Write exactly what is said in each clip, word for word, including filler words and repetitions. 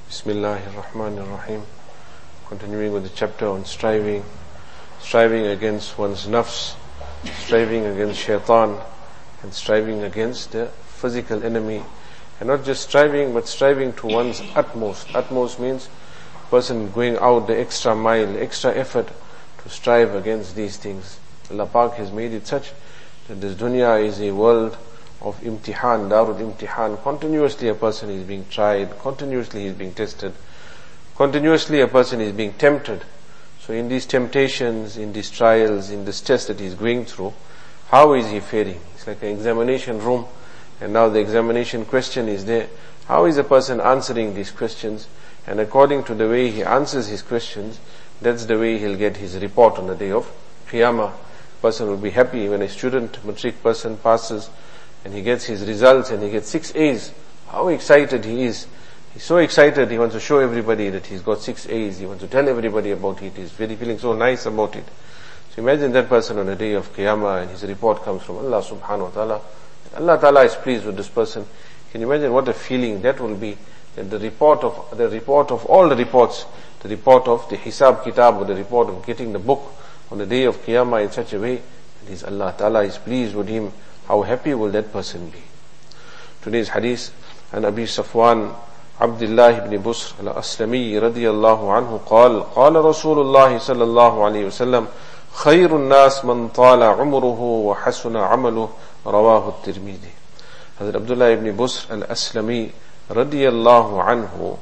Bismillahir Rahmanir Rahim. Continuing with the chapter on striving, striving against one's nafs, striving against shaitan, and striving against the physical enemy. And not just striving, but striving to one's utmost. Utmost means person going out the extra mile, extra effort to strive against these things. Allah Pak has made it such that this dunya is a world of imtihan, darul imtihan. Continuously a person is being tried, continuously he is being tested, continuously a person is being tempted. So in these temptations, in these trials, in this test that he is going through, how is he faring? It's like an examination room, and now the examination question is there. How is a person answering these questions? And according to the way he answers his questions, that's the way he'll get his report on the day of Qiyamah. Person will be happy when a student, matric person passes and he gets his results and he gets six A's. How excited he is. He's so excited, he wants to show everybody that he's got six A's. He wants to tell everybody about it. He's very feeling so nice about it. So imagine that person on the day of Qiyamah and his report comes from Allah subhanahu wa ta'ala. Allah ta'ala is pleased with this person. Can you imagine what a feeling that will be? That the report of, the report of all the reports, the report of the Hisab Kitab, or the report of getting the book on the day of Qiyamah in such a way that is Allah ta'ala is pleased with him. How happy will that person be? Today's hadith, and Abi Safwan Abdullah ibn Busr al-Aslami radiyallahu anhu قال قال رسول الله صلى الله عليه وسلم خير الناس من طال عمره وحسن عمله رواه الترمذي. Hazrat Abdullah ibn Busr al-Aslami radiyallahu anhu,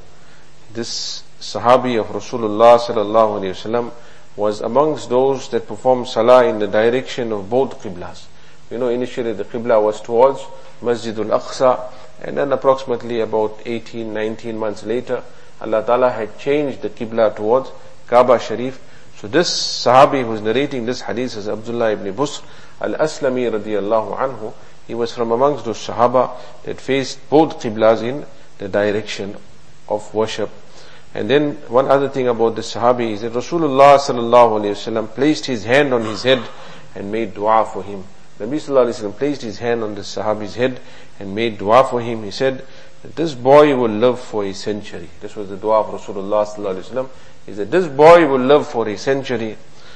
this Sahabi of Rasulullah sallallahu alayhi wasallam, was amongst those that performed salah in the direction of both qiblas. You know, initially the qibla was towards Masjid al-Aqsa, and then approximately about eighteen, nineteen months later, Allah Ta'ala had changed the qibla towards Kaaba Sharif. So this Sahabi who is narrating this hadith is Abdullah ibn Busr al-Aslami radiyallahu anhu. He was from amongst those Sahaba that faced both qiblas in the direction of worship. And then one other thing about this Sahabi is that Rasulullah sallallahu alayhi wasallam placed his hand on his head and made dua for him. Nabi sallallahu alayhi wasallam placed his hand on this Sahabi's head and made dua for him. He said that this boy will live for a century. This was the dua of Rasulullah sallallahu alayhi wasallam. He said this boy will live for a century.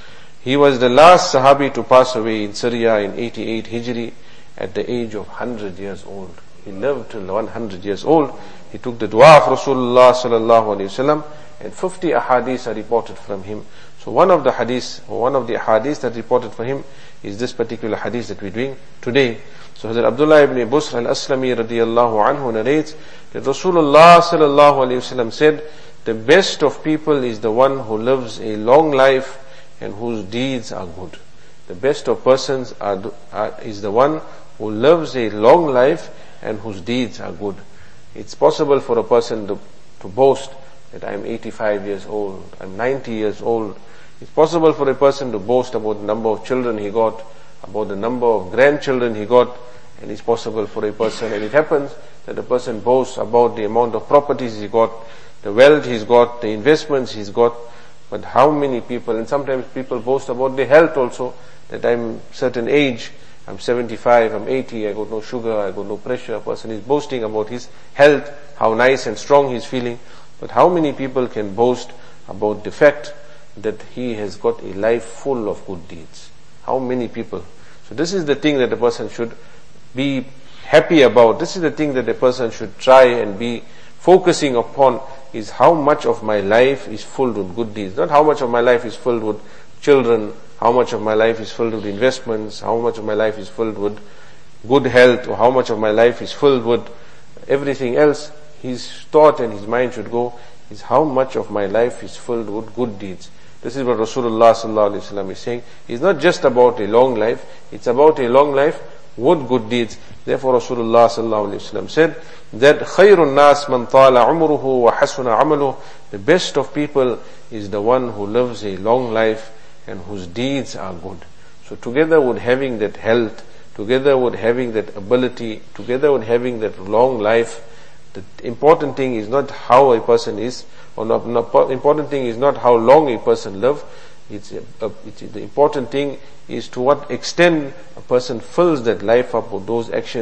He was the last Sahabi to pass away in Syria in eighty-eight Hijri at the age of one hundred years old. He lived till one hundred years old. He took the dua of Rasulullah sallallahu alayhi wasallam, and fifty ahadith are reported from him. So one of the hadith, or one of the ahadith that reported for him is this particular hadith that we're doing today. So Hazrat Abdullah ibn Busr al-Aslami radiyallahu anhu narrates that Rasulullah sallallahu alayhi wasallam said, the best of people is the one who lives a long life and whose deeds are good. The best of persons are, are, is the one who lives a long life and whose deeds are good. It's possible for a person to, to boast that I'm eighty-five years old, I'm ninety years old. It's possible for a person to boast about the number of children he got, about the number of grandchildren he got, and it's possible for a person, and it happens that a person boasts about the amount of properties he got, the wealth he's got, the investments he's got. But how many people, and sometimes people boast about their health also, that I'm certain age, I'm seventy-five, I'm eighty, I got no sugar, I got no pressure. A person is boasting about his health, how nice and strong he's feeling. But how many people can boast about the fact that he has got a life full of good deeds? How many people? So this is the thing that a person should be happy about. This is the thing that a person should try and be focusing upon, is how much of my life is filled with good deeds. Not how much of my life is filled with children, how much of my life is filled with investments, how much of my life is filled with good health, or how much of my life is filled with everything else. His thought and his mind should go is how much of my life is filled with good deeds. This is what Rasulullah sallallahu alaihi wasallam is saying. It's not just about a long life, it's about a long life with good deeds. Therefore Rasulullah sallallahu alaihi wasallam said that khayrun nas man tala umruhu wa hasuna amaluhu. The best of people is the one who lives a long life and whose deeds are good. So together with having that health, together with having that ability, together with having that long life, the important thing is not how a person is, or not, not, the important thing is not how long a person lives. It's, a, a, it's the important thing is to what extent a person fills that life up with those actions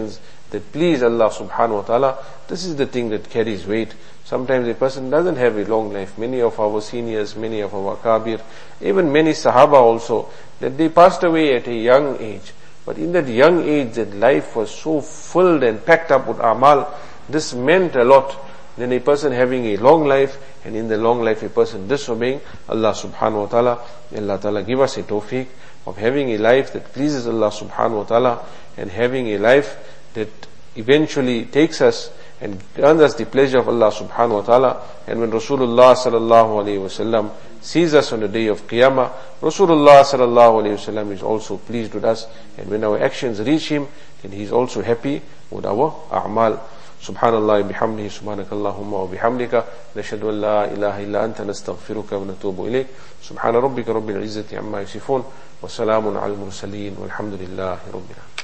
that please Allah subhanahu wa ta'ala, this is the thing that carries weight. Sometimes a person doesn't have a long life. Many of our seniors, many of our kabir, even many sahaba also, that they passed away at a young age. But in that young age, that life was so filled and packed up with amal, this meant a lot than a person having a long life, and in the long life a person disobeying Allah subhanahu wa ta'ala. Allah ta'ala give us a tawfiq of having a life that pleases Allah subhanahu wa ta'ala, and having a life that eventually takes us and earns us the pleasure of Allah subhanahu wa ta'ala. And when Rasulullah sallallahu alayhi wa sallam sees us on the day of Qiyamah, Rasulullah sallallahu alayhi wa sallam is also pleased with us, and when our actions reach him, then he is also happy with our a'mal. Subhanallah bihamdihi, subhanakallahumma wa bihamdika, nashhadu an la ilaha illa anta, nastaghfiruka wa natubu ilayk. Subhana rabbika rabbil izzati amma yasifun, wa salamun al mursaleen, walhamdulillahi rabbil alamin.